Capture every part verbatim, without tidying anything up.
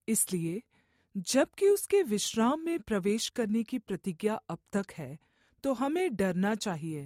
इसलिए जबकि उसके विश्राम में प्रवेश करने की प्रतिज्ञा अब तक है, तो हमें डरना चाहिए।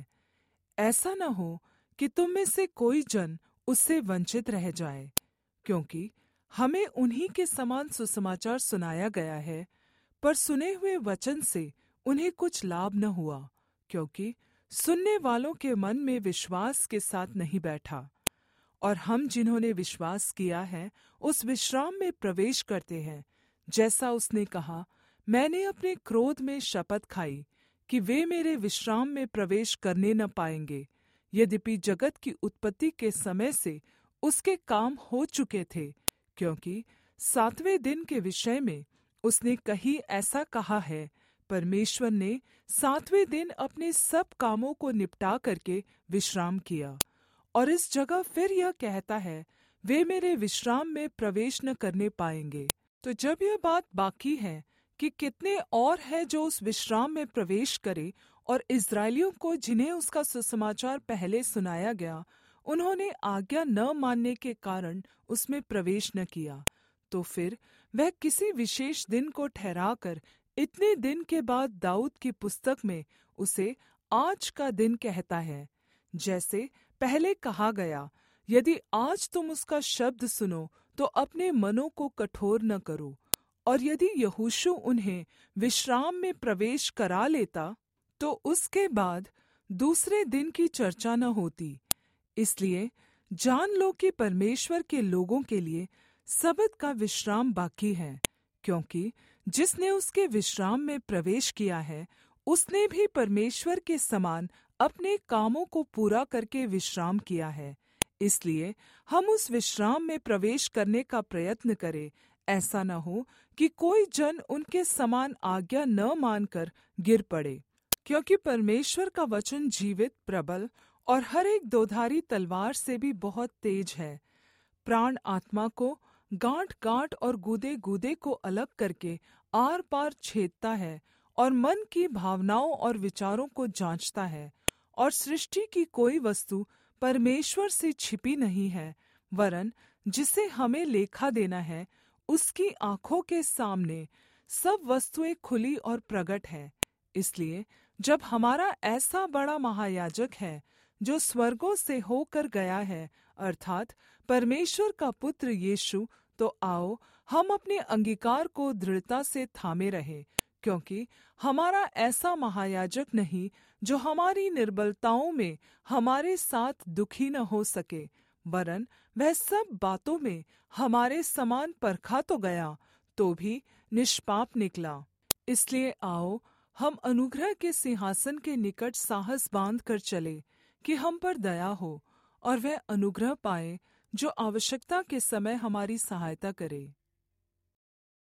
ऐसा न हो कि तुम में से कोई जन उससे वंचित रह जाए, क्योंकि हमें उन्हीं के समान सुसमाचार सुनाया गया है, पर सुने हुए वचन से उन्हें कुछ लाभ न हुआ, क्योंकि सुनने वालों के मन में विश्वास के साथ नहीं बैठा। और हम जिन्होंने विश्वास किया है उस विश्राम में प्रवेश करते हैं, जैसा उसने कहा, मैंने अपने क्रोध में शपथ खाई कि वे मेरे विश्राम में प्रवेश करने न पाएंगे, यद्यपि जगत की उत्पत्ति के समय से उसके काम हो चुके थे। क्योंकि सातवें दिन के विषय में उसने कहीं ऐसा कहा है, परमेश्वर ने सातवें दिन अपने सब कामों को निपटा करके विश्राम किया। और इस जगह फिर यह कहता है, वे मेरे विश्राम में प्रवेश न करने पाएंगे। तो जब यह बात बाकी है कि कितने और हैं जो उस विश्राम में प्रवेश करें, और इस्राएलियों को जिन्हें उसका सुसमाचार पहले सुनाया गया, उन्होंने आज्ञा न मानने के कारण उसमें प्रवेश न किया, तो फिर वह किसी विशेष दिन को ठहराकर इतने दिन के बाद दाऊद की पुस्तक में उसे आज का दिन कहता है, जैसे पहले कहा गया, यदि आज तुम उसका शब्द सुनो तो अपने मनों को कठोर न करो। और यदि यहोशू उन्हें विश्राम में प्रवेश करा लेता, तो उसके बाद दूसरे दिन की चर्चा न होती। इसलिए जान लो कि परमेश्वर के लोगों के लिए सब्त का विश्राम बाकी है, क्योंकि जिसने उसके विश्राम में प्रवेश किया है, उसने भी परमेश्वर के समान अपने कामों को पूरा करके विश्राम किया है। इसलिए हम उस विश्राम में प्रवेश करने का प्रयत्न करें, ऐसा न हो कि कोई जन उनके समान आज्ञा न मानकर गिर पड़े। क्योंकि परमेश्वर का वचन जीवित, प्रबल और हर एक दोधारी तलवार से भी बहुत तेज है, प्राण आत्मा को, गांठ गांठ और गूदे गूदे को अलग करके आर पार छेदता है, और मन की भावनाओं और विचारों को जांचता है। और सृष्टि की कोई वस्तु परमेश्वर से छिपी नहीं है, वरन जिसे हमें लेखा देना है, उसकी आँखों के सामने सब वस्तुएं खुली और प्रगट है। इसलिए जब हमारा ऐसा बड़ा महायाजक है, जो स्वर्गों से होकर गया है, अर्थात परमेश्वर का पुत्र यीशु, तो आओ हम अपने अंगीकार को दृढ़ता से थामे रहें। क्योंकि हमारा ऐसा महायाजक नहीं जो हमारी निर्बलताओं में हमारे साथ दुखी न हो सके, वरन वह सब बातों में हमारे समान परखा तो गया, तो भी निष्पाप निकला। इसलिए आओ हम अनुग्रह के सिंहासन के निकट साहस बांध कर चले, कि हम पर दया हो, और वह अनुग्रह पाए जो आवश्यकता के समय हमारी सहायता करे।